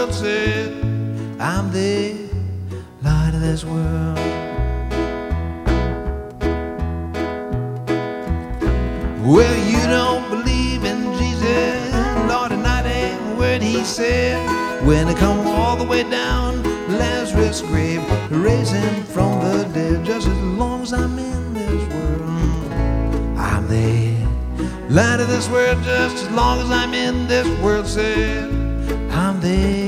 said, I'm the light of this world. Well, you don't believe in Jesus, Lord, and that ain't a word he said. When I come all the way down Lazarus' grave, raise him from the dead. Just as long as I'm in this world, I'm the light of this world. Just as long as I'm in this world, said, I'm the